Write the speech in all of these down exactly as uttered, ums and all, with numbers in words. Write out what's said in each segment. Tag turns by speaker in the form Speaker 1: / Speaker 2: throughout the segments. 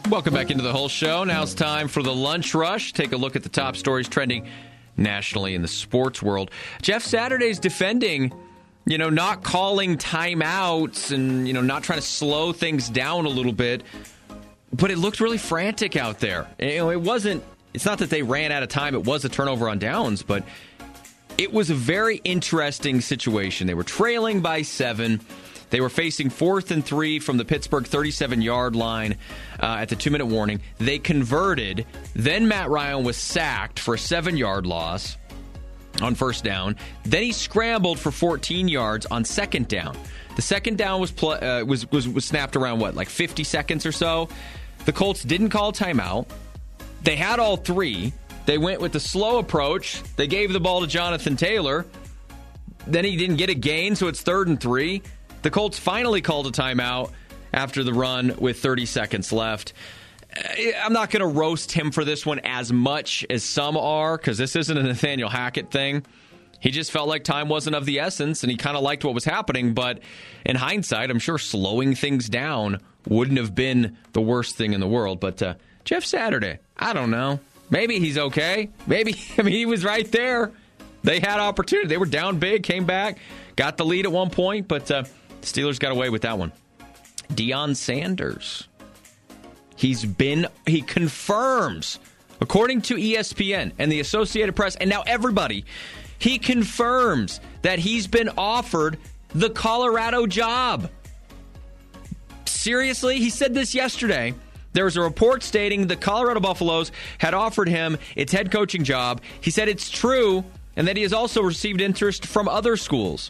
Speaker 1: Welcome back into the whole show. Now it's time for the Lunch Rush. Take a look at the top stories trending nationally in the sports world. Jeff Saturday's defending, you know, not calling timeouts and, you know, not trying to slow things down a little bit. But it looked really frantic out there. You know, it wasn't, it's not that they ran out of time. It was a turnover on downs, but it was a very interesting situation. They were trailing by seven. They were facing fourth and three from the Pittsburgh thirty-seven-yard line uh, at the two-minute warning. They converted. Then Matt Ryan was sacked for a seven-yard loss on first down. Then he scrambled for fourteen yards on second down. The second down was pl- uh, was, was was snapped around, what, like fifty seconds or so? The Colts didn't call timeout. They had all three. They went with the slow approach. They gave the ball to Jonathan Taylor. Then he didn't get a gain, so it's third and three. The Colts finally called a timeout after the run with thirty seconds left. I'm not going to roast him for this one as much as some are, because this isn't a Nathaniel Hackett thing. He just felt like time wasn't of the essence, and he kind of liked what was happening. But in hindsight, I'm sure slowing things down wouldn't have been the worst thing in the world. But uh, Jeff Saturday, I don't know. Maybe he's okay. Maybe, I mean, he was right there. They had opportunity. They were down big, came back, got the lead at one point, but uh, Steelers got away with that one. Deion Sanders. He's been, he confirms, according to E S P N and the Associated Press, and now everybody, he confirms that he's been offered the Colorado job. Seriously? He said this yesterday. There was a report stating the Colorado Buffaloes had offered him its head coaching job. He said it's true, and that he has also received interest from other schools.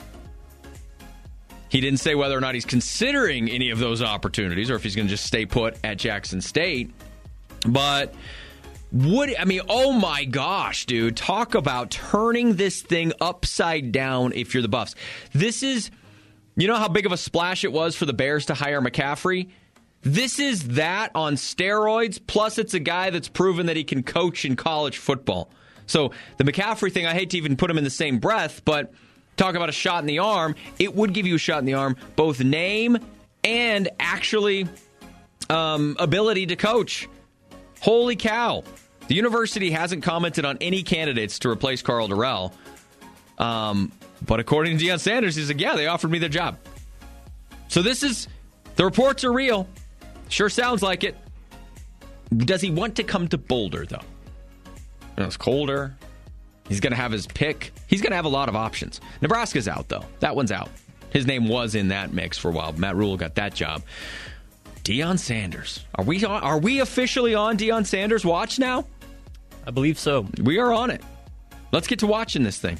Speaker 1: He didn't say whether or not he's considering any of those opportunities or if he's going to just stay put at Jackson State. But would, I mean, oh my gosh, dude, talk about turning this thing upside down if you're the Buffs. This is, you know how big of a splash it was for the Bears to hire McCaffrey? This is that on steroids, plus it's a guy that's proven that he can coach in college football. So the McCaffrey thing, I hate to even put him in the same breath, but talk about a shot in the arm. It would give you a shot in the arm, both name and actually um, ability to coach. Holy cow. The university hasn't commented on any candidates to replace Carl Durrell. Um, but according to Deion Sanders, he said, yeah, they offered me the job. So this is, the reports are real. Sure sounds like it. Does he want to come to Boulder, though? You know, it's colder. He's going to have his pick. He's going to have a lot of options. Nebraska's out, though. That one's out. His name was in that mix for a while. Matt Rule got that job. Deion Sanders. Are we on, are we officially on Deion Sanders' watch now?
Speaker 2: I believe so.
Speaker 1: We are on it. Let's get to watching this thing.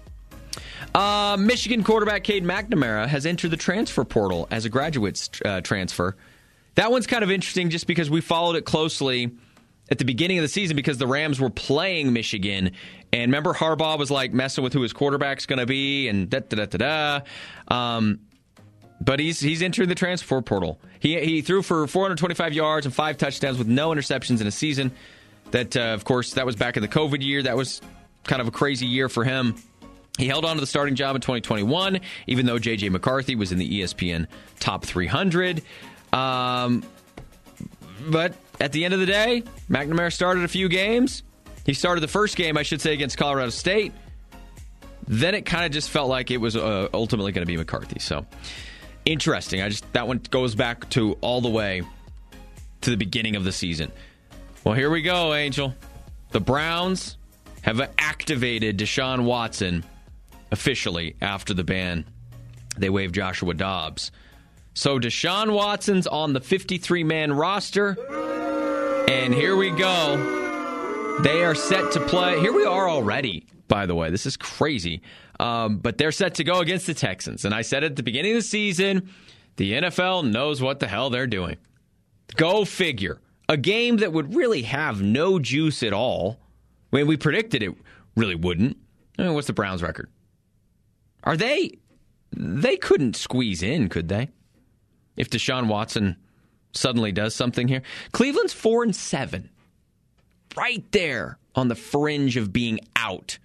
Speaker 1: Uh, Michigan quarterback Cade McNamara has entered the transfer portal as a graduate uh, transfer. That one's kind of interesting just because we followed it closely at the beginning of the season because the Rams were playing Michigan. And remember, Harbaugh was like messing with who his quarterback's going to be and da da da da da. Um, but he's he's entering the transfer portal. He he threw for four hundred twenty-five yards and five touchdowns with no interceptions in a season. That, uh, of course, that was back in the COVID year. That was kind of a crazy year for him. He held on to the starting job in twenty twenty-one, even though J J McCarthy was in the E S P N top three hundred. Um, but at the end of the day, McNamara started a few games. He started the first game, I should say, against Colorado State. Then it kind of just felt like it was uh, ultimately going to be McCarthy. So, interesting. I just that one goes back to all the way to the beginning of the season. Well, here we go, Angel. The Browns have activated Deshaun Watson officially after the ban. They waived Joshua Dobbs. So Deshaun Watson's on the fifty-three man roster. And here we go. They are set to play. Here we are already, by the way. This is crazy. Um, but they're set to go against the Texans. And I said at the beginning of the season, the N F L knows what the hell they're doing. Go figure. A game that would really have no juice at all. I mean, we predicted it really wouldn't. I mean, what's the Browns' record? Are they... They couldn't squeeze in, could they? If Deshaun Watson suddenly does something here. Cleveland's four and seven. Right there on the fringe of being out.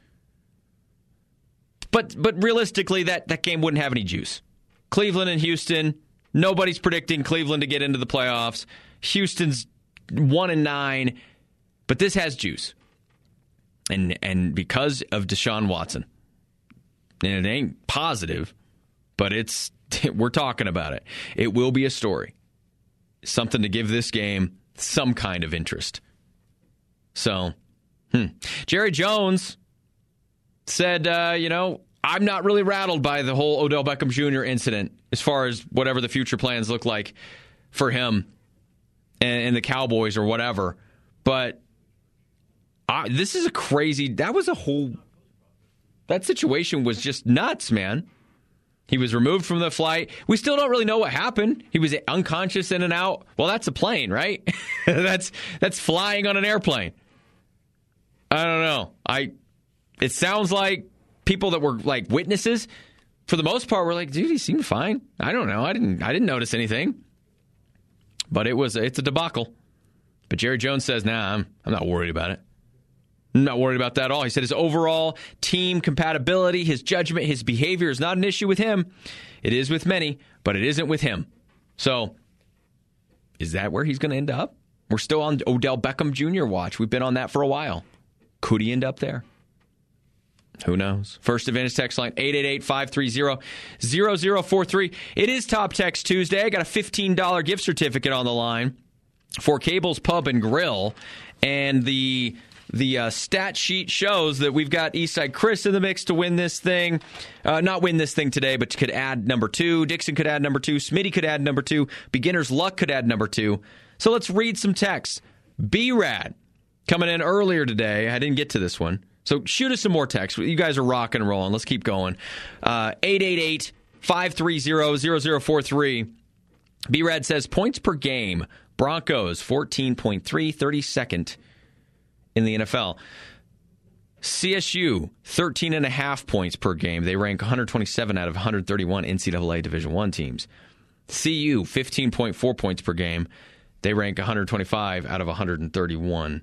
Speaker 1: But but realistically, that, that game wouldn't have any juice. Cleveland and Houston, nobody's predicting Cleveland to get into the playoffs. Houston's one and nine, but this has juice. And and because of Deshaun Watson. And it ain't positive, but it's we're talking about it. It will be a story. Something to give this game some kind of interest. So, hmm. Jerry Jones said, uh, you know, I'm not really rattled by the whole Odell Beckham Junior incident as far as whatever the future plans look like for him and, and the Cowboys or whatever. But uh, this is a crazy, that was a whole, that situation was just nuts, man. He was removed from the flight. We still don't really know what happened. He was unconscious in and out. Well, that's a plane, right? that's that's flying on an airplane. I don't know. I. It sounds like people that were like witnesses, for the most part, were like, "Dude, he seemed fine." I don't know. I didn't. I didn't notice anything. But it was. It's a debacle. But Jerry Jones says, "Nah, I'm. I'm not worried about it. I'm not worried about that at all." He said his overall team compatibility, his judgment, his behavior is not an issue with him. It is with many, but it isn't with him. So, is that where he's going to end up? We're still on Odell Beckham Junior watch. We've been on that for a while. Could he end up there? Who knows? First Advantage text line, eight eight eight, five three zero, zero zero four three. It is Top Text Tuesday. I got a fifteen dollars gift certificate on the line for Cable's Pub and Grill. And the... The uh, stat sheet shows that we've got Eastside Chris in the mix to win this thing. Uh, not win this thing today, but could add number two. Dixon could add number two. Smitty could add number two. Beginner's Luck could add number two. So let's read some texts. B-Rad coming in earlier today. I didn't get to this one. So shoot us some more texts. You guys are rocking and rolling. Let's keep going. Uh, eight eight eight, five three zero, zero zero four three. B-Rad says points per game. Broncos fourteen point three, thirty-second in the N F L. C S U, thirteen and a half points per game. They rank one hundred twenty-seven out of one hundred thirty-one N C double A Division I teams. C U, fifteen point four points per game. They rank one hundred twenty-five out of one hundred thirty-one.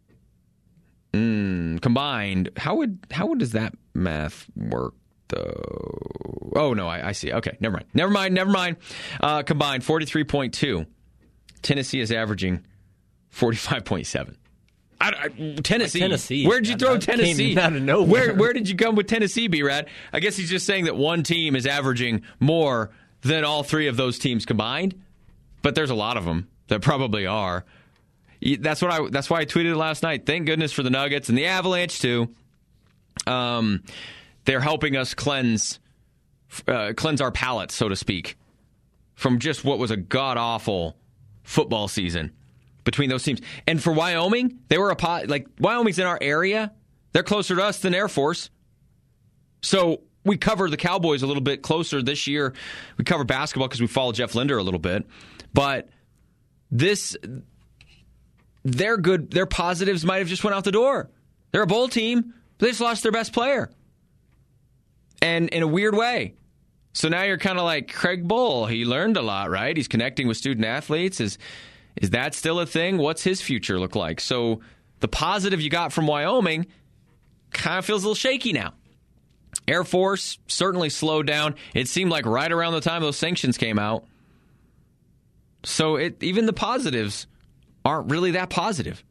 Speaker 1: Mm, combined, how would how would does that math work, though? Oh, no, I, I see. Okay, never mind. Never mind, never mind. Uh, combined, forty-three point two. Tennessee is averaging forty-five point seven. I, I, Tennessee.
Speaker 2: Like Tennessee.
Speaker 1: Where'd you throw
Speaker 2: that
Speaker 1: Tennessee?
Speaker 2: Came out of nowhere.
Speaker 1: Where, where did you come with Tennessee, B-Rad? I guess he's just saying that one team is averaging more than all three of those teams combined. But there's a lot of them that probably are. That's what I. That's why I tweeted last night. Thank goodness for the Nuggets and the Avalanche too. Um, they're helping us cleanse, uh, cleanse our palate, so to speak, from just what was a god awful football season between those teams. And for Wyoming, they were a pot, like Wyoming's in our area. They're closer to us than Air Force. So we cover the Cowboys a little bit closer this year. We cover basketball because we follow Jeff Linder a little bit. But this, their good, their positives might have just went out the door. They're a bowl team, but they just lost their best player. And in a weird way. So now you're kind of like, Craig Bull, he learned a lot, right? He's connecting with student athletes. Is Is that still a thing? What's his future look like? So the positive you got from Wyoming kind of feels a little shaky now. Air Force certainly slowed down. It seemed like right around the time those sanctions came out. So it, even the positives aren't really that positive.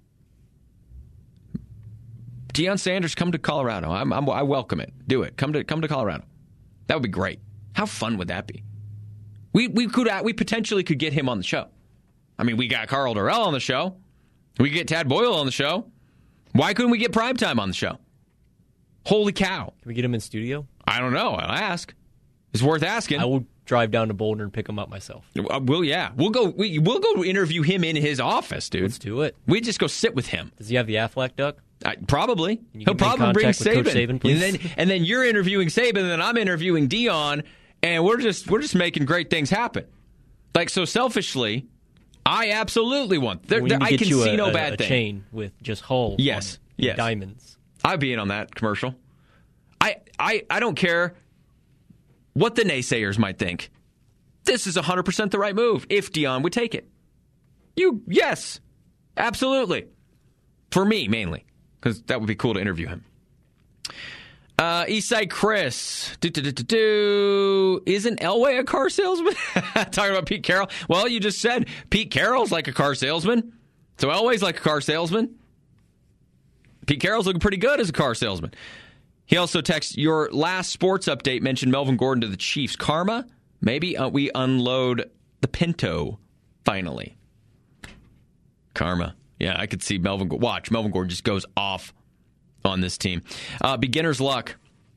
Speaker 1: Deion Sanders, come to Colorado. I'm, I'm, I welcome it. Do it. Come to come to Colorado. That would be great. How fun would that be? We we could we potentially could get him on the show. I mean, we got Carl Durrell on the show. We could get Tad Boyle on the show. Why couldn't we get Primetime on the show? Holy cow.
Speaker 2: Can we get him in studio?
Speaker 1: I don't know. I'll ask. It's worth asking.
Speaker 2: I will drive down to Boulder and pick him up myself.
Speaker 1: Uh, we'll, yeah. We'll go we, We'll go interview him in his office, dude.
Speaker 2: Let's do it.
Speaker 1: We just go sit with him.
Speaker 2: Does he have the Aflac duck?
Speaker 1: Uh, probably.
Speaker 2: He'll
Speaker 1: probably bring Saban.
Speaker 2: Saban please?
Speaker 1: And then and then you're interviewing Saban, and then I'm interviewing Deion, and we're just we're just making great things happen. Like, so selfishly, I absolutely want. There,
Speaker 2: we
Speaker 1: there,
Speaker 2: need to
Speaker 1: I
Speaker 2: get
Speaker 1: can
Speaker 2: you
Speaker 1: see
Speaker 2: a,
Speaker 1: no
Speaker 2: a,
Speaker 1: bad
Speaker 2: a
Speaker 1: thing.
Speaker 2: Chain with just hulls.
Speaker 1: Yes,
Speaker 2: on it,
Speaker 1: yes.
Speaker 2: Diamonds.
Speaker 1: I'd be in on that commercial. I, I, I don't care what the naysayers might think. This is one hundred percent the right move if Deion would take it. You, yes, absolutely. For me, mainly, because that would be cool to interview him. Uh, Eastside Chris. Do, do, do, do, do. Isn't Elway a car salesman? Talking about Pete Carroll. Well, you just said Pete Carroll's like a car salesman. So Elway's like a car salesman. Pete Carroll's looking pretty good as a car salesman. He also texts, your last sports update mentioned Melvin Gordon to the Chiefs. Karma? Maybe uh, we unload the Pinto finally. Karma. Yeah, I could see Melvin. Watch, Melvin Gordon just goes off on this team. Uh, beginner's luck.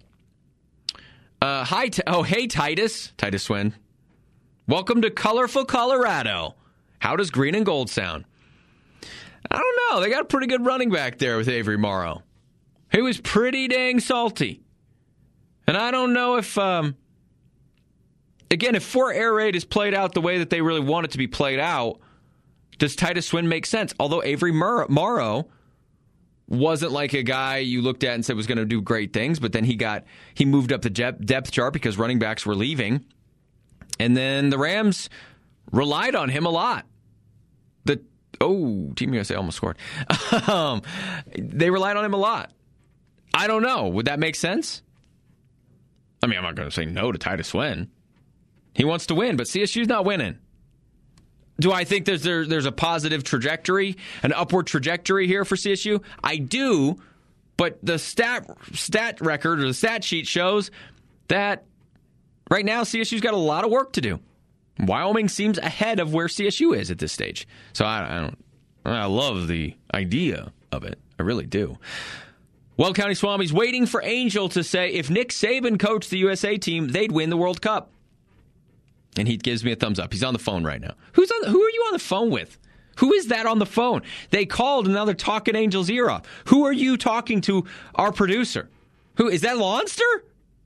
Speaker 1: Uh, hi, t- oh, hey, Titus. Titus Swin. Welcome to colorful Colorado. How does green and gold sound? I don't know. They got a pretty good running back there with Avery Morrow. He was pretty dang salty. And I don't know if, um, again, if four air raid is played out the way that they really want it to be played out, does Titus Swin make sense? Although Avery Mur- Morrow wasn't like a guy you looked at and said was going to do great things, but then he got he moved up the depth chart because running backs were leaving. And then the Rams relied on him a lot. The Oh, Team U S A almost scored. um, they relied on him a lot. I don't know. Would that make sense? I mean, I'm not going to say no to Titus Swin. He wants to win, but C S U's not winning. Do I think there's there, there's a positive trajectory, an upward trajectory here for C S U? I do, but the stat stat record or the stat sheet shows that right now C S U's got a lot of work to do. Wyoming seems ahead of where C S U is at this stage. So I, I don't. I love the idea of it. I really do. Well, County Swami's waiting for Angel to say if Nick Saban coached the U S A team, they'd win the World Cup. And he gives me a thumbs up. He's on the phone right now. Who's on? Who are you on the phone with? Who is that on the phone? They called and now they're talking Angel's ear off. Who are you talking to? Our producer. Who is that? Lonster?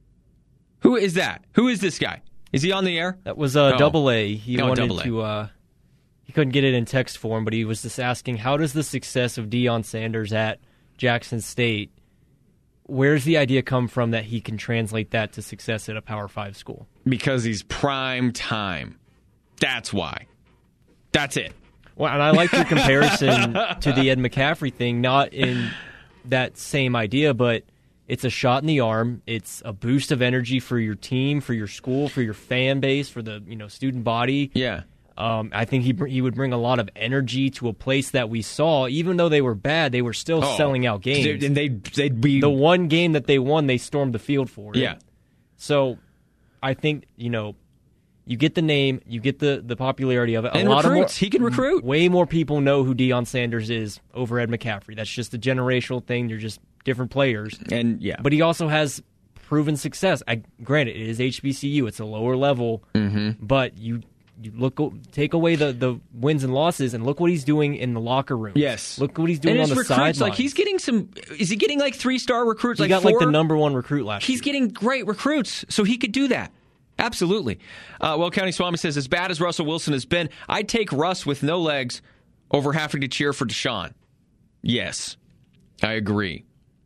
Speaker 1: Who is that? Who is this guy? Is he on the air?
Speaker 2: That was uh,
Speaker 1: oh.
Speaker 2: Double A. He
Speaker 1: oh,
Speaker 2: wanted
Speaker 1: double A.
Speaker 2: to. Uh, he couldn't get it in text form, but he was just asking, how does the success of Deion Sanders at Jackson State, where's the idea come from that he can translate that to success at a Power Five school?
Speaker 1: Because he's prime time. That's why. That's it.
Speaker 2: Well, and I like your comparison to the Ed McCaffrey thing, not in that same idea, but it's a shot in the arm. It's a boost of energy for your team, for your school, for your fan base, for the you know student body.
Speaker 1: Yeah.
Speaker 2: Um, I think he he would bring a lot of energy to a place that we saw. Even though they were bad, they were still
Speaker 1: oh.
Speaker 2: selling out games.
Speaker 1: And they they'd be
Speaker 2: the one game that they won, they stormed the field for it.
Speaker 1: Yeah.
Speaker 2: So I think you know you get the name, you get the, the popularity of it. A
Speaker 1: and
Speaker 2: lot
Speaker 1: recruits.
Speaker 2: Of more,
Speaker 1: he can recruit.
Speaker 2: Way more people know who Deion Sanders is over Ed McCaffrey. That's just a generational thing. They're just different players.
Speaker 1: And yeah,
Speaker 2: but he also has proven success. I granted it is H B C U. It's a lower level,
Speaker 1: mm-hmm.
Speaker 2: but you. You look, take away the, the wins and losses, and look what he's doing in the locker room.
Speaker 1: Yes,
Speaker 2: look what he's doing
Speaker 1: and
Speaker 2: on the
Speaker 1: recruits,
Speaker 2: sidelines.
Speaker 1: Like he's getting some. Is he getting like three star recruits?
Speaker 2: He
Speaker 1: like
Speaker 2: got
Speaker 1: four?
Speaker 2: like the number one recruit last.
Speaker 1: He's
Speaker 2: year.
Speaker 1: getting great recruits, so he could do that. Absolutely. Uh, well, County Swami says, as bad as Russell Wilson has been, I'd take Russ with no legs over having to cheer for Deshaun. Yes, I agree.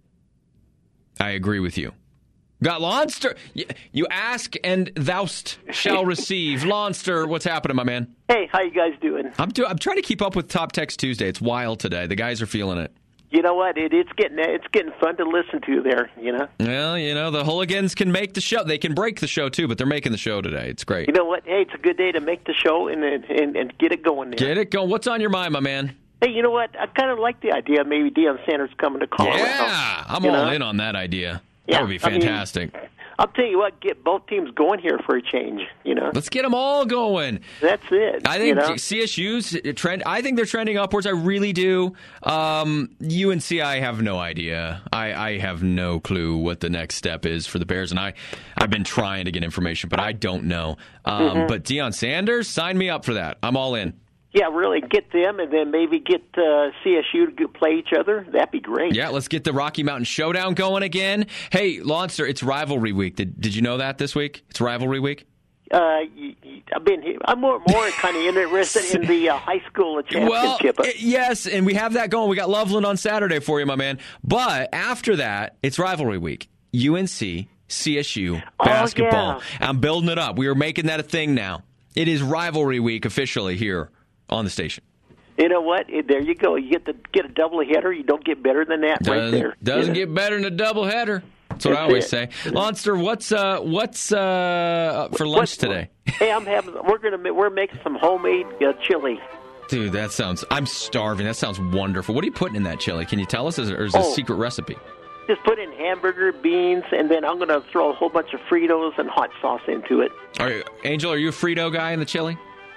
Speaker 1: I agree with you. Got Lonster. You ask and thou'st shall receive. Lonster, what's happening, my man?
Speaker 3: Hey, how you guys doing?
Speaker 1: I'm do- I'm trying to keep up with Top Text Tuesday. It's wild today. The guys are feeling it.
Speaker 3: You know what? It, it's getting it's getting fun to listen to there. You know.
Speaker 1: Well, you know the hooligans can make the show. They can break the show too, but they're making the show today. It's great.
Speaker 3: You know what? Hey, it's a good day to make the show and and, and get it going there.
Speaker 1: Get it going. What's on your mind, my man?
Speaker 3: Hey, you know what? I kind of like the idea of maybe Deion Sanders coming to Colorado.
Speaker 1: Yeah, I'm
Speaker 3: you
Speaker 1: all
Speaker 3: know?
Speaker 1: in on that idea.
Speaker 3: Yeah,
Speaker 1: That would be fantastic.
Speaker 3: I mean, I'll tell you what, get both teams going here for a change, you know.
Speaker 1: Let's get them all going.
Speaker 3: That's it.
Speaker 1: I think
Speaker 3: you know?
Speaker 1: C S U's trend. I think they're trending upwards. I really do. Um, U N C, I have no idea. I, I have no clue what the next step is for the Bears, and I, I've been trying to get information, but I don't know. Um,
Speaker 3: mm-hmm.
Speaker 1: But Deion Sanders, sign me up for that. I'm all in.
Speaker 3: Yeah, really, get them, and then maybe get uh, C S U to play each other. That'd be great.
Speaker 1: Yeah, let's get the Rocky Mountain Showdown going again. Hey, Lonster, it's rivalry week. Did Did you know that this week? It's rivalry week.
Speaker 3: Uh, I've been. I'm more more kind of interested in the uh, high school championship.
Speaker 1: Well, yes, and we have that going. We got Loveland on Saturday for you, my man. But after that, it's rivalry week. U N C, C S U basketball.
Speaker 3: Oh, yeah.
Speaker 1: I'm building it up. We are making that a thing now. It is rivalry week officially here on the station.
Speaker 3: You know what? There you go. You get the get a double header. You don't get better than that,
Speaker 1: Doesn't,
Speaker 3: right there.
Speaker 1: Doesn't
Speaker 3: you know?
Speaker 1: get better than a double header. That's what
Speaker 3: That's
Speaker 1: I always
Speaker 3: it.
Speaker 1: say. Lonster, what's uh, what's uh, for lunch
Speaker 3: What's-
Speaker 1: today?
Speaker 3: Hey, I'm having. We're gonna. We're making some homemade uh, chili.
Speaker 1: Dude, that sounds... I'm starving. That sounds wonderful. What are you putting in that chili? Can you tell us? Is it, or is it
Speaker 3: Oh.
Speaker 1: a secret recipe?
Speaker 3: Just put in hamburger, beans, and then I'm going to throw a whole bunch of Fritos and hot sauce into it.
Speaker 1: Are you, Angel, are you a Frito guy in the chili?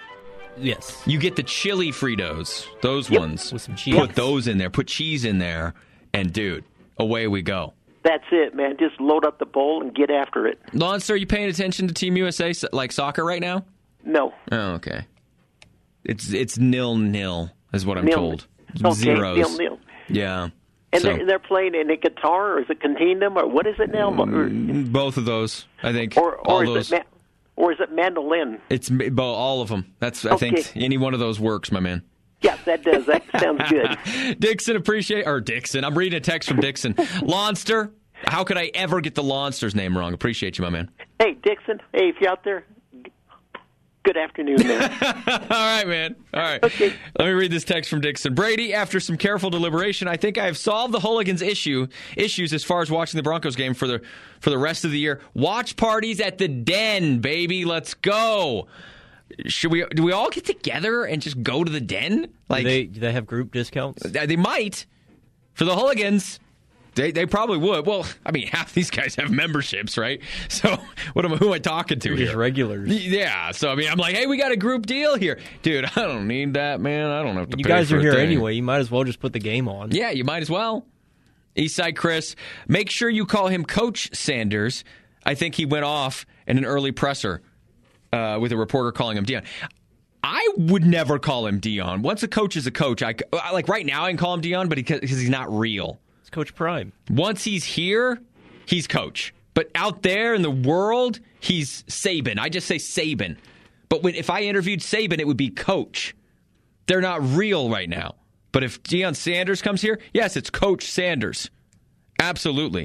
Speaker 2: Yes.
Speaker 1: You get the chili Fritos. Those
Speaker 3: Yep.
Speaker 1: ones.
Speaker 2: With some cheese.
Speaker 1: Put those in there. Put cheese in there. And, dude, away we go.
Speaker 3: That's it, man. Just load up the bowl and get after it.
Speaker 1: Lance, are you paying attention to Team U S A, like soccer right now?
Speaker 3: No.
Speaker 1: Oh, okay. It's it's nil-nil is what I'm
Speaker 3: Nil.
Speaker 1: told.
Speaker 3: Okay,
Speaker 1: Zeros.
Speaker 3: nil, nil.
Speaker 1: Yeah.
Speaker 3: And
Speaker 1: So,
Speaker 3: they're, they're playing in a guitar, or is it Continuum, or what is it now? Or,
Speaker 1: both of those, I think.
Speaker 3: or,
Speaker 1: all
Speaker 3: or, is
Speaker 1: those.
Speaker 3: it ma- or is it mandolin?
Speaker 1: It's ma- bo- all of them. That's I think
Speaker 3: Okay.
Speaker 1: any one of those works, my man.
Speaker 3: Yeah, that does. That sounds good.
Speaker 1: Dixon, appreciate or Dixon. I'm reading a text from Dixon. Lonster. How could I ever get the Lonster's name wrong? Appreciate you, my man.
Speaker 3: Hey, Dixon. Hey, if you're out there, good afternoon, man.
Speaker 1: All right, man. All right.
Speaker 3: Okay.
Speaker 1: Let me read this text from Dixon. Brady, after some careful deliberation, I think I have solved the hooligans issue issues as far as watching the Broncos game for the for the rest of the year. Watch parties at the Den, baby. Let's go. Should we? Do we all get together and just go to the Den? Like
Speaker 2: do they do they have group discounts?
Speaker 1: they might for the hooligans. They they probably would. Well, I mean, half these guys have memberships, right? So what am I, who am I talking to
Speaker 2: They're
Speaker 1: here?
Speaker 2: just regulars.
Speaker 1: Yeah. So I mean, I'm like, hey, we got a group deal here, dude. I don't need that, man. I don't have to.
Speaker 2: You
Speaker 1: pay
Speaker 2: guys
Speaker 1: for
Speaker 2: are
Speaker 1: a
Speaker 2: here
Speaker 1: thing.
Speaker 2: anyway. You might as well just put the game on.
Speaker 1: Yeah, you might as well. Eastside Chris, make sure you call him Coach Sanders. I think he went off in an early presser uh, with a reporter calling him Dion. I would never call him Dion. Once a coach is a coach, I like right now I can call him Dion, but because he's not real.
Speaker 2: It's Coach Prime.
Speaker 1: Once he's here, he's coach. But out there in the world, he's Saban. I just say Saban. But when, if I interviewed Saban, it would be coach. They're not real right now. But if Deion Sanders comes here, yes, it's Coach Sanders. Absolutely.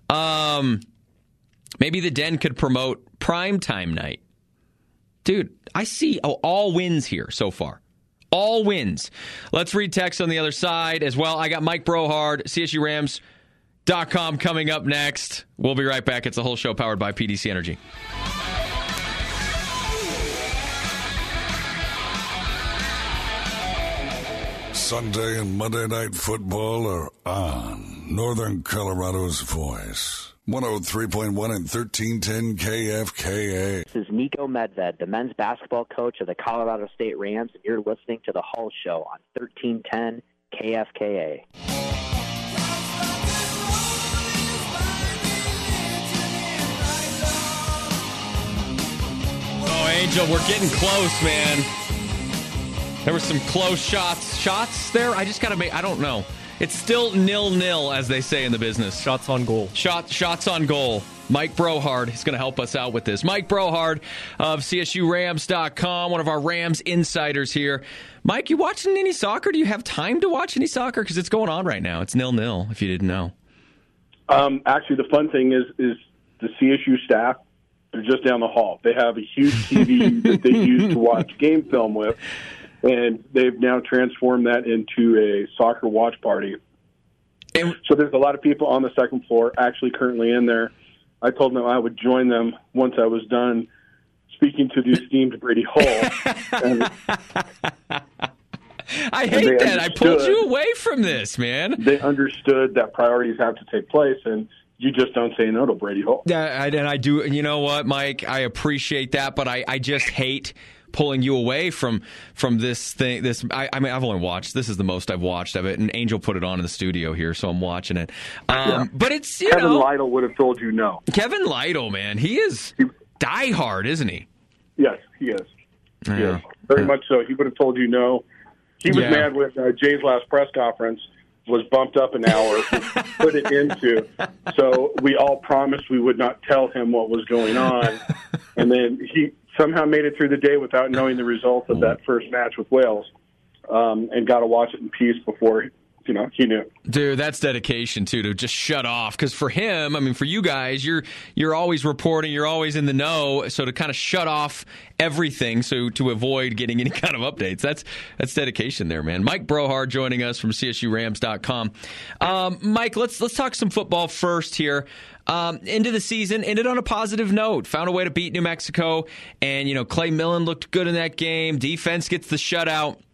Speaker 1: Um, maybe the Den could promote primetime night. Dude, I see oh, all wins here so far. All wins. Let's read text on the other side as well. I got Mike Brohard, C S U Rams dot com coming up next. We'll be right back. It's a whole show powered by P D C Energy.
Speaker 4: Sunday and Monday Night Football are on. Northern Colorado's voice. one oh three point one and thirteen ten K F K A.
Speaker 5: This is Nico Medved, the men's basketball coach of the Colorado State Rams, and you're listening to The Hull Show on thirteen ten K F K A.
Speaker 1: Oh, Angel, we're getting close, man. There were some close shots. Shots there? I just got to make, I don't know. It's still nil-nil, as they say in the business.
Speaker 2: Shots on goal.
Speaker 1: Shot, shots on goal. Mike Brohard is going to help us out with this. Mike Brohard of C S U Rams dot com, one of our Rams insiders here. Mike, you watching any soccer? Do you have time to watch any soccer? Because it's going on right now. It's nil-nil, if you didn't know.
Speaker 6: Um, actually, the fun thing is is the C S U staff, they're just down the hall. They have a huge T V that they use to watch game film with, and they've now transformed that into a soccer watch party.
Speaker 1: And,
Speaker 6: So there's a lot of people on the second floor actually currently in there. I told them I would join them once I was done speaking to the esteemed Brady Hull. And
Speaker 1: I hate
Speaker 6: they
Speaker 1: that. I pulled
Speaker 6: understood.
Speaker 1: you away from this, man.
Speaker 6: they understood that priorities have to take place, and you just don't say no to Brady Hull.
Speaker 1: Yeah, I, and I do. You know what, Mike? I appreciate that, but I, I just hate pulling you away from from this thing. This, I, I mean, I've only watched. This is the most I've watched of it, and Angel put it on in the studio here, so I'm watching it. Um,
Speaker 6: Yeah.
Speaker 1: But it's you
Speaker 6: Kevin
Speaker 1: know,
Speaker 6: Lytle would have told you no.
Speaker 1: Kevin Lytle, man, he is diehard, isn't he?
Speaker 6: Yes, he is. He
Speaker 1: Yeah.
Speaker 6: is. Very much so. He would have told you no. He was
Speaker 1: Yeah.
Speaker 6: mad with uh, Jay's last press conference was bumped up an hour, put it into. So we all promised we would not tell him what was going on. And then he somehow made it through the day without knowing the results of that first match with Wales, um, and got to watch it in peace before, you know, he knew.
Speaker 1: Dude, that's dedication too, to just shut off. Because for him, I mean, for you guys, you're you're always reporting, you're always in the know. So to kind of shut off everything, so to avoid getting any kind of updates, that's that's dedication there, man. Mike Brohard joining us from C S U Rams dot com. Um, Mike, let's let's talk some football first here. Um, into the season, ended on a positive note. Found a way to beat New Mexico, and you know Clay Millen looked good in that game. Defense gets the shutout.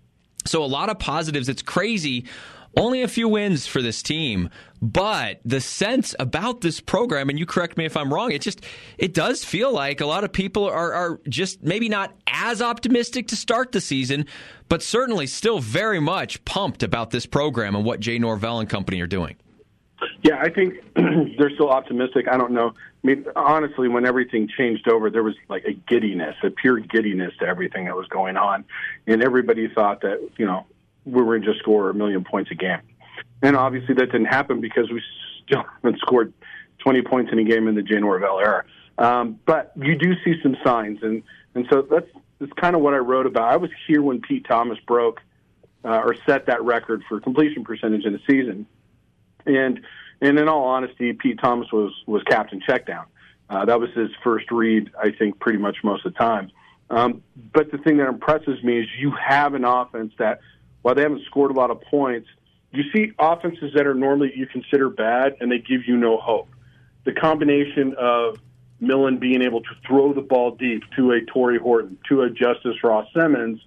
Speaker 1: So a lot of positives. It's crazy. Only a few wins for this team, but the sense about this program, and you correct me if I'm wrong, it just it does feel like a lot of people are, are just maybe not as optimistic to start the season, but certainly still very much pumped about this program and what Jay Norvell and company are doing.
Speaker 6: Yeah, I think they're still optimistic. I don't know. I mean, honestly, when everything changed over, there was like a giddiness, a pure giddiness to everything that was going on, and everybody thought that, you know, we were going to just score a million points a game. And obviously that didn't happen because we still haven't scored twenty points in a game in the Jay Norvell era. Um, but you do see some signs, and, and so that's, that's kind of what I wrote about. I was here when Pete Thomas broke uh, or set that record for completion percentage in the season. And and in all honesty, Pete Thomas was, was captain checkdown. Uh, that was his first read, I think, pretty much most of the time. Um, but the thing that impresses me is you have an offense that, while they haven't scored a lot of points, you see offenses that are normally you consider bad, and they give you no hope. The combination of Millen being able to throw the ball deep to a Torrey Horton, to a Justice Ross Simmons,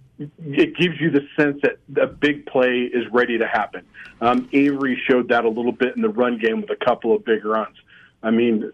Speaker 6: it gives you the sense that a big play is ready to happen. Um, Avery showed that a little bit in the run game with a couple of big runs. I mean,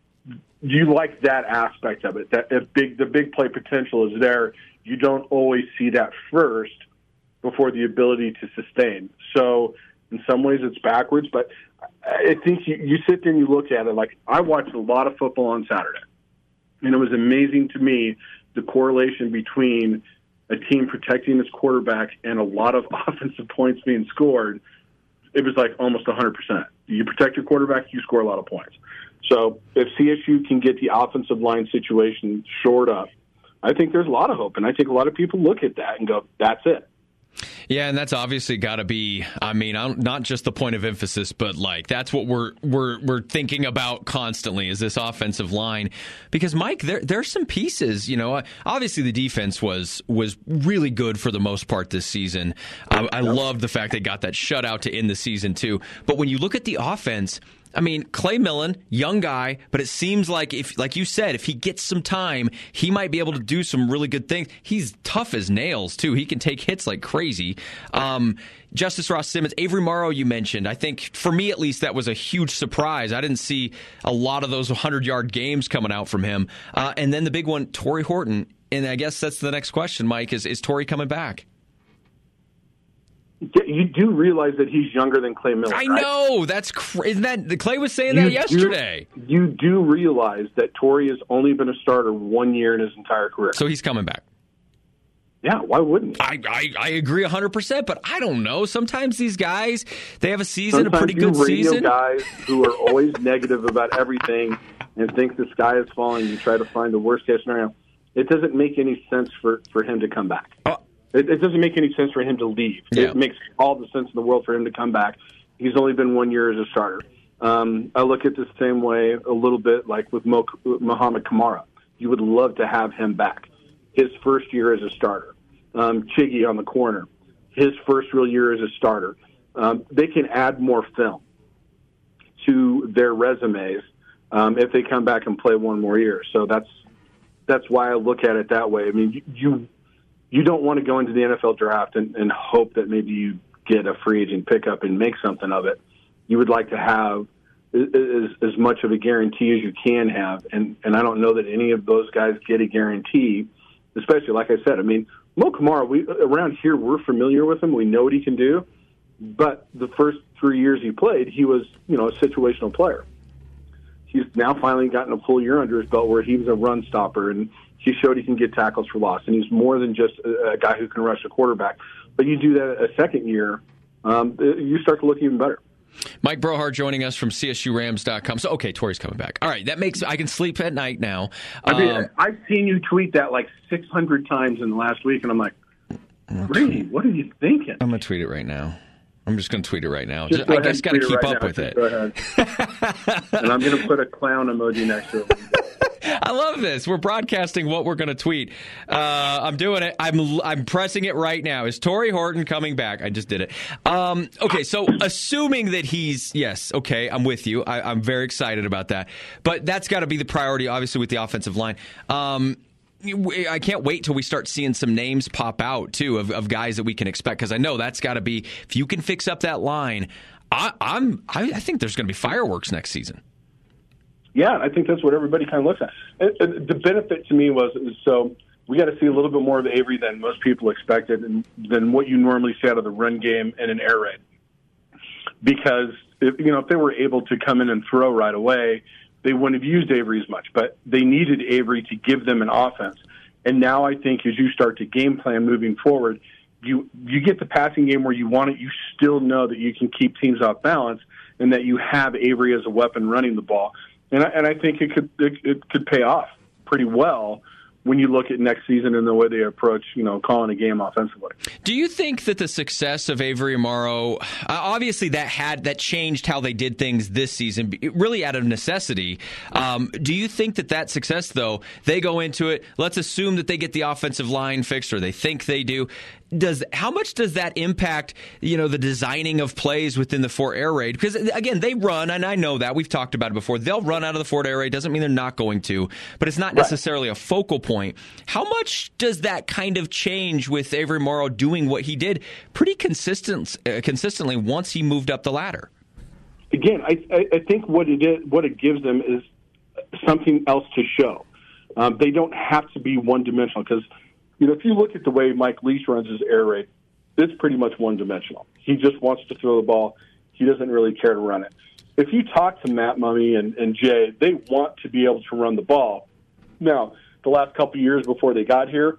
Speaker 6: you like that aspect of it, that if big the big play potential is there, you don't always see that first before the ability to sustain. So in some ways it's backwards, but I think you, you sit there and you look at it. Like, I watched a lot of football on Saturday, and it was amazing to me the correlation between a team protecting its quarterback and a lot of offensive points being scored. It was like almost one hundred percent. You protect your quarterback, you score a lot of points. So if C S U can get the offensive line situation shored up, I think there's a lot of hope, and I think a lot of people look at that and go, that's it.
Speaker 1: Yeah, and that's obviously got to be, I mean, not just the point of emphasis, but like that's what we're we're we're thinking about constantly is this offensive line. Because Mike, there there's some pieces, you know, obviously the defense was was really good for the most part this season. I, I love the fact they got that shutout to end the season too. But when you look at the offense, I mean, Clay Millen, young guy, but it seems like if, like you said, if he gets some time, he might be able to do some really good things. He's tough as nails, too. He can take hits like crazy. Um, Justice Ross Simmons, Avery Morrow, you mentioned. I think, for me at least, that was a huge surprise. I didn't see a lot of those hundred-yard games coming out from him. Uh, and then the big one, Torrey Horton. And I guess that's the next question, Mike, is, is Torrey coming back?
Speaker 6: You do realize that he's younger than Clay Millen,
Speaker 1: I
Speaker 6: right?
Speaker 1: know. That's cra- isn't that Clay was saying
Speaker 6: You
Speaker 1: that yesterday.
Speaker 6: Do, you do realize that Torrey has only been a starter one year in his entire career.
Speaker 1: So he's coming back.
Speaker 6: Yeah, why wouldn't he?
Speaker 1: I, I, I agree one hundred percent, but I don't know. Sometimes these guys, they have a season,
Speaker 6: Sometimes
Speaker 1: a pretty good
Speaker 6: you radio
Speaker 1: season.
Speaker 6: Guys who are always negative about everything and think the sky is falling, you try to find the worst case scenario. It doesn't make any sense for, for him to come back.
Speaker 1: Uh,
Speaker 6: It, it doesn't make any sense for him to leave.
Speaker 1: Yeah.
Speaker 6: It makes all the sense in the world for him to come back. He's only been one year as a starter. Um, I look at this same way a little bit like with Mo, Muhammad Kamara. You would love to have him back. His first year as a starter. Um, Chiggy on the corner. His first real year as a starter. Um, they can add more film to their resumes um, if they come back and play one more year. So that's that's why I look at it that way. I mean, you, you You don't want to go into the N F L draft and, and hope that maybe you get a free agent pickup and make something of it. You would like to have as, as much of a guarantee as you can have, and, and I don't know that any of those guys get a guarantee, especially, like I said, I mean, Mo Kamara, we, around here, we're familiar with him. We know what he can do, but the first three years he played, he was, you know, a situational player. He's now finally gotten a full year under his belt where he was a run stopper, and he showed he can get tackles for loss, and he's more than just a, a guy who can rush a quarterback. But you do that a second year, um, you start to look even better.
Speaker 1: Mike Brohart joining us from C S U Rams dot com. So, okay, Torrey's coming back. All right, that makes I can sleep at night now.
Speaker 6: I mean,
Speaker 1: um,
Speaker 6: I've seen you tweet that like six hundred times in the last week, and I'm like, Brady, what are you thinking?
Speaker 1: I'm going to tweet it right now. I'm just going to tweet it right now.
Speaker 6: Just
Speaker 1: just, I just got to keep
Speaker 6: right
Speaker 1: up
Speaker 6: now.
Speaker 1: with
Speaker 6: Just
Speaker 1: it.
Speaker 6: Go ahead. And I'm going to put a clown emoji next to it.
Speaker 1: I love this. We're broadcasting what we're going to tweet. Uh, I'm doing it. I'm I'm pressing it right now. Is Torrey Horton coming back? I just did it. Um, okay, so assuming that he's, yes, okay, I'm with you. I, I'm very excited about that. But that's got to be the priority, obviously, with the offensive line. Um, I can't wait till we start seeing some names pop out, too, of, of guys that we can expect, because I know that's got to be, if you can fix up that line, I, I'm, I, I think there's going to be fireworks next season.
Speaker 6: Yeah, I think that's what everybody kind of looks at. And, and the benefit to me was, was so we got to see a little bit more of Avery than most people expected, and than what you normally see out of the run game and an air raid. Because if, you know, if they were able to come in and throw right away, they wouldn't have used Avery as much, but they needed Avery to give them an offense. And now I think as you start to game plan moving forward, you you get the passing game where you want it. You still know that you can keep teams off balance, and that you have Avery as a weapon running the ball. And I, and I think it could it, it could pay off pretty well when you look at next season and the way they approach, you know, calling a game offensively.
Speaker 1: Do you think that the success of Avery Amaro, uh, obviously that had that changed how they did things this season, really out of necessity. Um, do you think that that success, though, they go into it, let's assume that they get the offensive line fixed, or they think they do. Does how much does that impact, you know, the designing of plays within the Fort Air Raid? Because, again, they run, and I know that. We've talked about it before. They'll run out of the Fort Air Raid. Doesn't mean they're not going to, but it's not necessarily a focal point. How much does that kind of change with Avery Morrow doing what he did pretty consistent, uh, consistently once he moved up the ladder?
Speaker 6: Again, I, I think what it is, what it gives them is something else to show. Um, they don't have to be one-dimensional, because you know, if you look at the way Mike Leach runs his air raid, it's pretty much one-dimensional. He just wants to throw the ball. He doesn't really care to run it. If you talk to Matt Mummy and, and Jay, they want to be able to run the ball. Now, the last couple of years before they got here,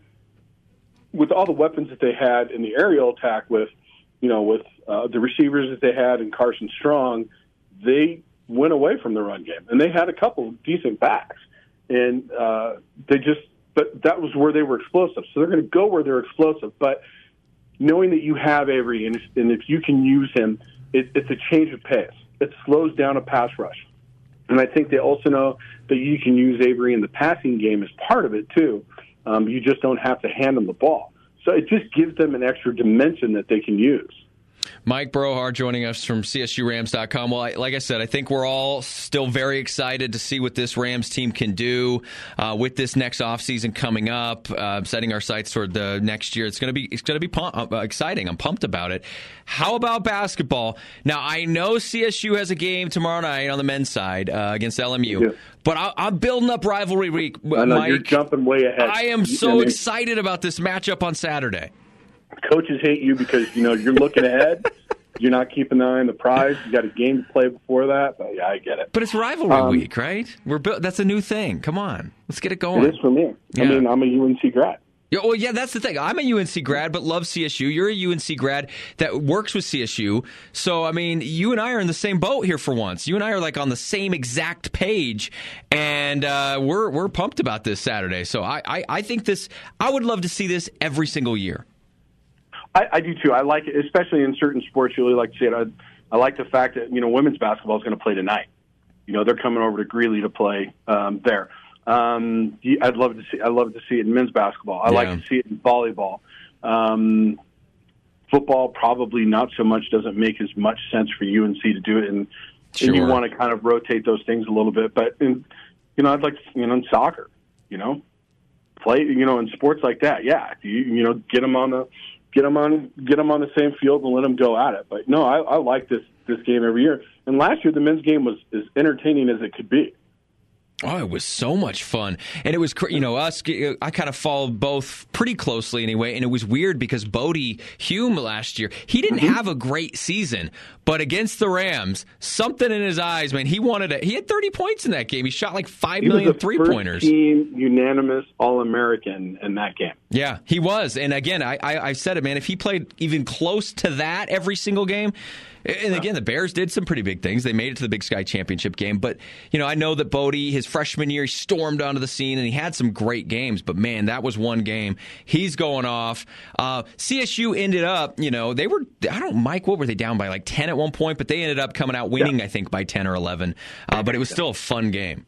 Speaker 6: with all the weapons that they had in the aerial attack, with you know, with uh, the receivers that they had and Carson Strong, they went away from the run game, and they had a couple of decent backs, and uh, they just. But that was where they were explosive. So they're going to go where they're explosive. But knowing that you have Avery, and if, and if you can use him, it, it's a change of pace. It slows down a pass rush. And I think they also know that you can use Avery in the passing game as part of it, too. Um, you just don't have to hand them the ball. So it just gives them an extra dimension that they can use.
Speaker 1: Mike Brohar joining us from C S U Rams dot com. Well, I, like I said, I think we're all still very excited to see what this Rams team can do uh, with this next offseason coming up, uh, setting our sights toward the next year. It's going to be it's going to be pump, uh, exciting. I'm pumped about it. How about basketball? Now, I know C S U has a game tomorrow night on the men's side uh, against L M U, yeah. but I, I'm building up rivalry week.
Speaker 6: I know,
Speaker 1: Mike.
Speaker 6: You're jumping way ahead.
Speaker 1: I am so excited about this matchup on Saturday.
Speaker 6: Coaches hate you because, you know, you're looking ahead. You're not keeping an eye on the prize. You got a game to play before that. But, yeah, I get it.
Speaker 1: But it's rivalry um, week, right? We're bu- That's a new thing. Come on. Let's get it going.
Speaker 6: It is for me. Yeah. I mean, I'm a U N C grad.
Speaker 1: Yeah, well, yeah, that's the thing. I'm a U N C grad, but love C S U. You're a U N C grad that works with C S U. So, I mean, you and I are in the same boat here for once. You and I are like on the same exact page, and uh, we're we're pumped about this Saturday. So I, I, I think this, I would love to see this every single year.
Speaker 6: I, I do, too. I like it, especially in certain sports. You really like to see it. I, I like the fact that, you know, women's basketball is going to play tonight. You know, they're coming over to Greeley to play um, there. Um, I'd love to see. I love to see it in men's basketball. I yeah. like to see it in volleyball. Um, football, probably not so much. Doesn't make as much sense for U N C to do it, and, sure. and you want to kind of rotate those things a little bit. But in, you know, I'd like to, you know, in soccer, you know, play, you know, in sports like that. Yeah, you you know, get them on the get them on get them on the same field and let them go at it. But no, I, I like this this game every year. And last year, the men's game was as entertaining as it could be.
Speaker 1: Oh, it was so much fun. And it was, you know, us, I kind of followed both pretty closely anyway. And it was weird because Bodie Hume last year, he didn't mm-hmm. have a great season. But against the Rams, something in his eyes, man, he wanted it. He had thirty points in that game. He shot like five
Speaker 6: he
Speaker 1: million three-pointers.
Speaker 6: He was the first team unanimous All-American in that game.
Speaker 1: Yeah, he was. And again, I, I, I said it, man, if he played even close to that every single game, and again, the Bears did some pretty big things. They made it to the Big Sky Championship game. But, you know, I know that Bodie, his freshman year, he stormed onto the scene, and he had some great games. But, man, that was one game. He's going off. Uh, C S U ended up, you know, they were, I don't know, Mike, what were they down by? Like ten at one point? But they ended up coming out winning, yeah. I think, by ten or eleven. Uh, but it was still a fun game.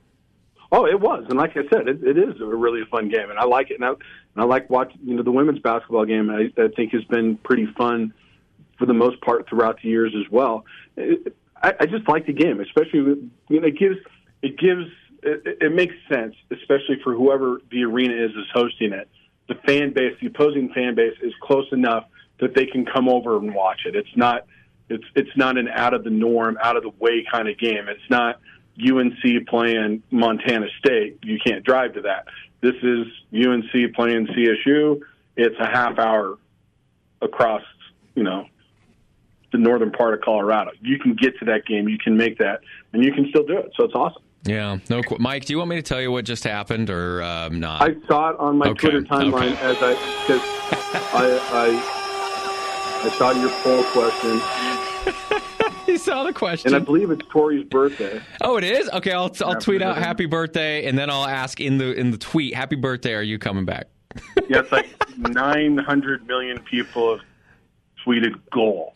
Speaker 6: Oh, it was. And like I said, it, it is a really fun game. And I like it. And I, and I like watching, you know, the women's basketball game, I, I think has been pretty fun for the most part throughout the years as well. It, I, I just like the game, especially with, you know, it gives it gives it, it makes sense, especially for whoever the arena is is hosting it. The fan base, the opposing fan base, is close enough that they can come over and watch it. It's not, it's it's not an out of the norm, out of the way kind of game. It's not U N C playing Montana State. You can't drive to that. This is U N C playing C S U. It's a half hour across, you know, the northern part of Colorado. You can get to that game. You can make that, and you can still do it. So it's awesome.
Speaker 1: Yeah. No, Mike, do you want me to tell you what just happened or um, not?
Speaker 6: I saw it on my
Speaker 1: Okay,
Speaker 6: Twitter timeline
Speaker 1: okay.
Speaker 6: as I because I, I I saw your poll question,
Speaker 1: You saw the question.
Speaker 6: and I believe it's Tori's birthday.
Speaker 1: Oh, it is? Okay, I'll I'll
Speaker 6: Happy
Speaker 1: tweet out
Speaker 6: birthday.
Speaker 1: happy birthday, and then I'll ask in the in the tweet, happy birthday, are you coming back?
Speaker 6: Yeah, it's like nine hundred million people have tweeted goal.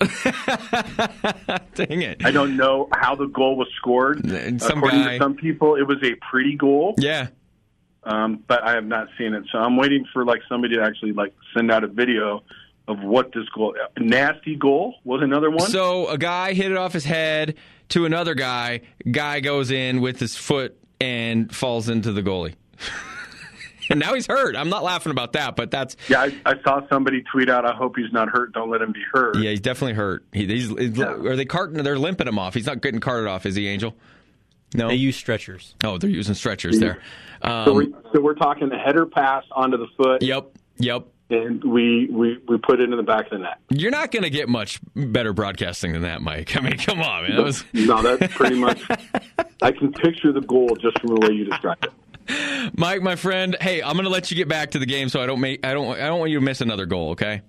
Speaker 1: Dang it.
Speaker 6: I don't know how the goal was scored.
Speaker 1: And some
Speaker 6: According
Speaker 1: guy-
Speaker 6: to some people, it was a pretty goal,
Speaker 1: Yeah.
Speaker 6: um, but I have not seen it. So I'm waiting for like somebody to actually like send out a video of what this goal. A nasty goal was another one.
Speaker 1: So a guy hit it off his head to another guy. Guy goes in with his foot and falls into the goalie. And now he's hurt. I'm not laughing about that, but that's
Speaker 6: yeah, I, I saw somebody tweet out, "I hope he's not hurt. Don't let him be hurt."
Speaker 1: yeah, he's definitely hurt. He, he's, he's are they carting? They're limping him off. He's not getting carted off, is he, Angel? No.
Speaker 2: They use stretchers.
Speaker 1: Oh, they're using stretchers there. Um,
Speaker 6: So, we, so we're talking a header pass onto the foot,
Speaker 1: Yep. Yep.
Speaker 6: and we, we, we put it in the back of the net.
Speaker 1: You're not going to get much better broadcasting than that, Mike. I mean, come on, man. That was
Speaker 6: No, that's pretty much. I can picture the goal just from the way you described it.
Speaker 1: Mike, my friend. Hey, I'm going to let you get back to the game, so I don't make. I don't. I don't want you to miss another goal. Okay.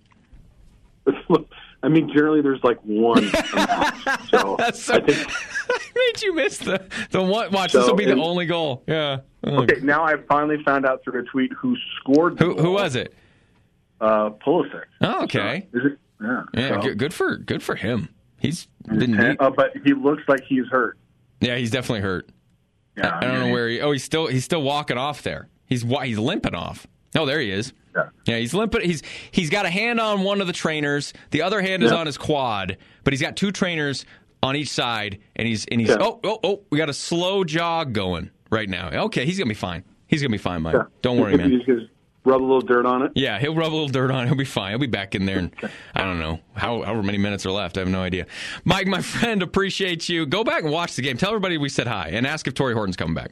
Speaker 6: I mean, generally there's like one a match. So,
Speaker 1: That's so.
Speaker 6: I think,
Speaker 1: made you miss the the one. Watch,
Speaker 6: So,
Speaker 1: this will be the
Speaker 6: and-
Speaker 1: only goal. Yeah. Oh,
Speaker 6: okay, now I finally found out through a tweet who scored the
Speaker 1: Who
Speaker 6: goal.
Speaker 1: who was it?
Speaker 6: Uh, Pulisic.
Speaker 1: Oh, okay.
Speaker 6: So, is it? Yeah.
Speaker 1: Yeah,
Speaker 6: so,
Speaker 1: good, good for good for him. He's been.
Speaker 6: and, uh, but he looks like he's hurt.
Speaker 1: Yeah, he's definitely hurt.
Speaker 6: Yeah,
Speaker 1: I don't know where he. Oh, he's still he's still walking off there. He's wa- he's limping off. Oh, there he is.
Speaker 6: Yeah.
Speaker 1: Yeah, he's limping. He's he's got a hand on one of the trainers. The other hand is
Speaker 6: Yeah.
Speaker 1: on his quad, but he's got two trainers on each side, and he's and he's
Speaker 6: Yeah.
Speaker 1: oh oh oh. We got a slow jog going right now. Okay, he's gonna be fine. He's gonna be fine, Mike.
Speaker 6: Yeah.
Speaker 1: Don't worry, man.
Speaker 6: He's gonna rub a little dirt on it.
Speaker 1: Yeah, he'll rub a little dirt on it. He'll be fine. He'll be back in there. And I don't know how, however many minutes are left. I have no idea. Mike, my friend, appreciate you. Go back and watch the game. Tell everybody we said hi and ask if Torrey Horton's coming back.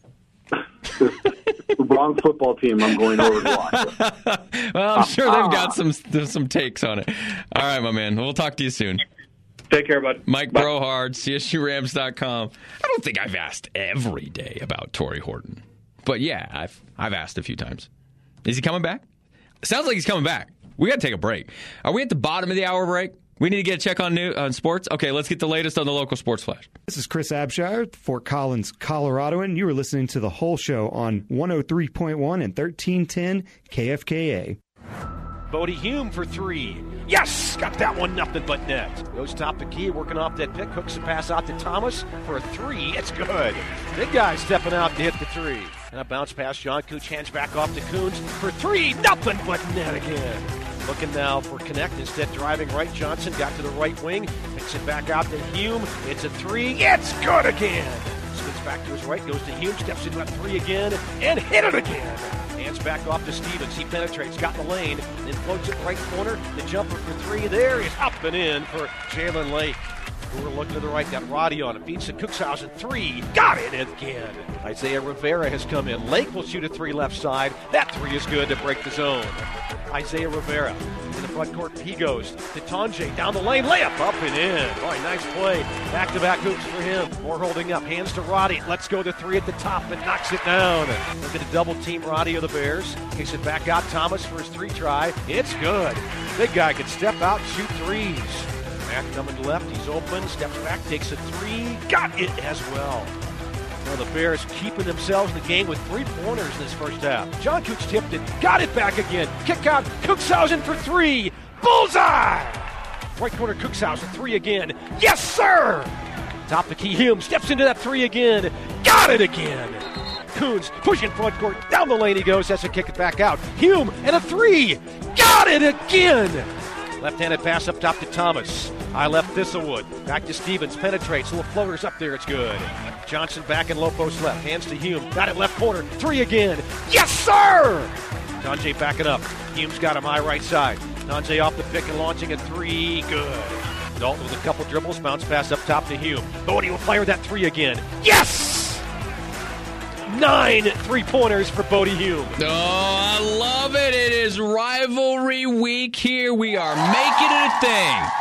Speaker 6: The wrong football team I'm going over to watch.
Speaker 1: Well, I'm sure they've got some some takes on it. All right, my man. We'll talk to you soon.
Speaker 6: Take care, bud.
Speaker 1: Mike
Speaker 6: Bye.
Speaker 1: Brohard, C S U Rams dot com. I don't think I've asked every day about Torrey Horton. But yeah, I've I've asked a few times. Is he coming back? Sounds like he's coming back. We got to take a break. Are we at the bottom of the hour break? We need to get a check on new on sports. Okay, let's get the latest on the local sports flash.
Speaker 7: This is Chris Abshire, Fort Collins, Coloradoan. You are listening to the whole show on one oh three point one and thirteen ten K F K A.
Speaker 8: Bodie Hume for three. Yes! Got that one, nothing but net. Goes top the key, working off that pick. Hooks a pass out to Thomas for a three. It's good. Big guy stepping out to hit the three. And a bounce pass. John Cooch hands back off to Coons for three. Nothing but net again. Looking now for Connect. Instead driving right. Johnson got to the right wing. Picks it back out to Hume. It's a three. It's good again. Spins back to his right. Goes to Hume. Steps into that three again. And hit it again. Hands back off to Stevens. He penetrates. Got in the lane. Then floats it right corner. The jumper for three. There is up and in for Jalen Lake. We're looking to the right. Got Roddy on it. Beats to Cuxhausen. Three. Got it again. Isaiah Rivera has come in. Lake will shoot a three left side. That three is good to break the zone. Isaiah Rivera in the front court. He goes to Tonje. Down the lane. Layup up and in. Boy, nice play. Back-to-back hoops for him. More holding up. Hands to Roddy. Let's go to three at the top and knocks it down. Look at the double team Roddy of the Bears. Kicks it back out. Thomas for his three try. It's good. Big guy can step out, shoot threes. Mack coming to left. He's open. Steps back. Takes a three. Got it as well. Well, the Bears keeping themselves in the game with three pointers in this first half. John Cooch tipped it. Got it back again. Kick out. Cuxhausen for three. Bullseye! Right corner Cuxhausen. Three again. Yes, sir! Top the key. Hume steps into that three again. Got it again. Coons pushing front court. Down the lane he goes. Has to kick it back out. Hume and a three. Got it again. Left-handed pass up top to Thomas. High left Thistlewood. Back to Stevens. Penetrates. Little floaters up there. It's good. Johnson back in low post left. Hands to Hume. Got it left corner. Three again. Yes, sir! Najee backing up. Hume's got him high right side. Najee off the pick and launching a three. Good. Dalton with a couple dribbles. Bounce pass up top to Hume. Bodie will fire that three again. Yes! Nine three-pointers for Bodie Hume.
Speaker 1: Oh, I love it. It is rivalry week here. We are making it a thing.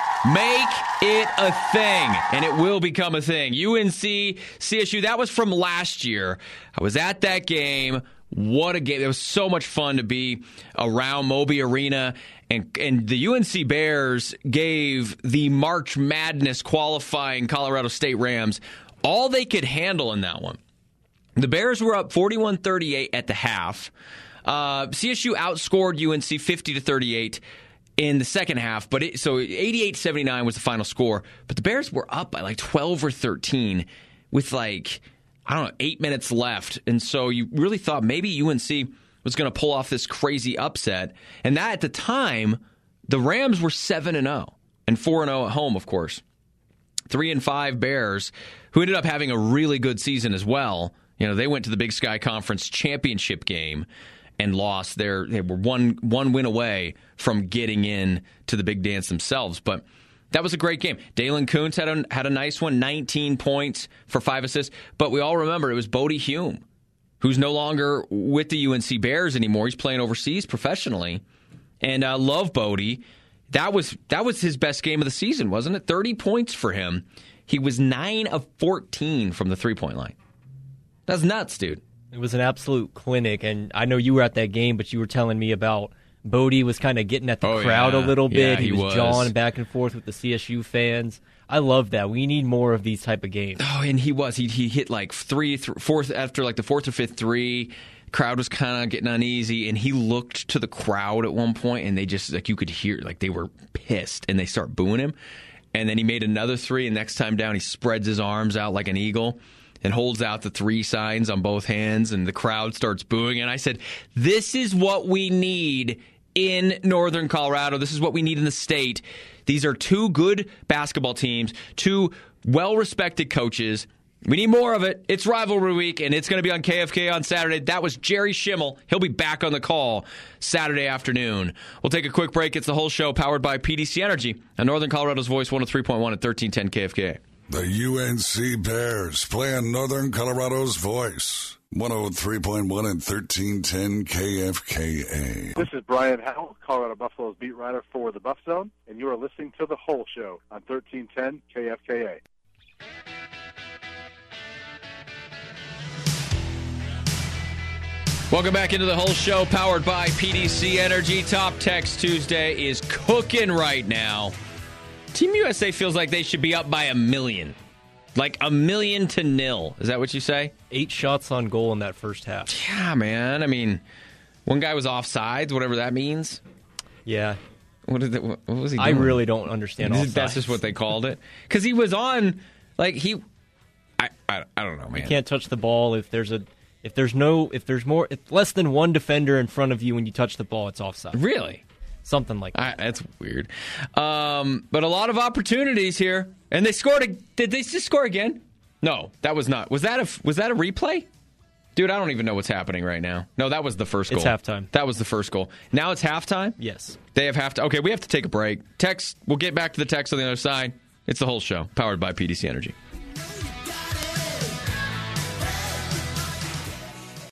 Speaker 1: Make it a thing, and it will become a thing. U N C, C S U, that was from last year. I was at that game. What a game. It was so much fun to be around Moby Arena. And, and the U N C Bears gave the March Madness qualifying Colorado State Rams all they could handle in that one. The Bears were up forty-one thirty-eight at the half. Uh, C S U outscored U N C fifty to thirty-eight in the second half, but it, so eighty-eight seventy-nine was the final score. But the Bears were up by like twelve or thirteen with like, I don't know, eight minutes left. And so you really thought maybe U N C was going to pull off this crazy upset. And that at the time, the Rams were seven and oh and four and oh at home, of course. three and five Bears, who ended up having a really good season as well. You know, they went to the Big Sky Conference championship game and lost. Their, they were one one win away from getting in to the big dance themselves. But that was a great game. Dalen Kuntz had a, had a nice one, nineteen points for five assists. But we all remember it was Bodie Hume, who's no longer with the U N C Bears anymore. He's playing overseas professionally. And I uh, love Bodie. That was, that was his best game of the season, wasn't it? thirty points for him. He was nine of fourteen from the three-point line. That's nuts, dude.
Speaker 2: It was an absolute clinic, and I know you were at that game, but you were telling me about Bodie was kind of getting at the
Speaker 1: oh,
Speaker 2: crowd
Speaker 1: yeah.
Speaker 2: a little bit.
Speaker 1: Yeah, he,
Speaker 2: he was,
Speaker 1: was
Speaker 2: jawing back and forth with the C S U fans. I love that. We need more of these type of games.
Speaker 1: Oh, and he was. He he hit like three, th- fourth after like the fourth or fifth three. Crowd was kind of getting uneasy, and he looked to the crowd at one point, and they just like you could hear like they were pissed, and they start booing him. And then he made another three, and next time down, he spreads his arms out like an eagle and holds out the three signs on both hands, and the crowd starts booing. And I said, this is what we need in Northern Colorado. This is what we need in the state. These are two good basketball teams, two well-respected coaches. We need more of it. It's rivalry week, and it's going to be on K F K on Saturday. That was Jerry Schimmel. He'll be back on the call Saturday afternoon. We'll take a quick break. It's the whole show powered by P D C Energy on Northern Colorado's Voice, one oh three point one at thirteen ten K F K A.
Speaker 4: The U N C Bears playing Northern Colorado's Voice, one oh three point one and thirteen ten K F K A.
Speaker 9: This is Brian Howell, Colorado Buffalo's beat writer for the Buff Zone, and you are listening to The Whole Show on thirteen ten K F K A.
Speaker 1: Welcome back into the whole show, powered by P D C Energy. Top Text Tuesday is cooking right now. Team U S A feels like they should be up by a million. Like a million to nil. Is that what you say?
Speaker 2: Eight shots on goal in that first half.
Speaker 1: Yeah, man. I mean, one guy was offsides, whatever that means.
Speaker 2: Yeah.
Speaker 1: What, did the, what was he doing?
Speaker 2: I really don't understand offsides.
Speaker 1: That's just what they called it. Because he was on, like, he... I, I I don't know, man.
Speaker 2: You can't touch the ball if there's a... If there's no, if there's more, if less than one defender in front of you when you touch the ball, it's offside.
Speaker 1: Really?
Speaker 2: Something like that.
Speaker 1: I, that's weird. Um, but a lot of opportunities here, and they scored. A, did they just score again? No, that was not. Was that a was that a replay? Dude, I don't even know what's happening right now. No, that was the first goal.
Speaker 2: It's halftime.
Speaker 1: That was the first goal. Now it's halftime?
Speaker 2: Yes.
Speaker 1: They have halftime. Okay, we have to take a break. Text. We'll get back to the text on the other side. It's the whole show, powered by P D C Energy.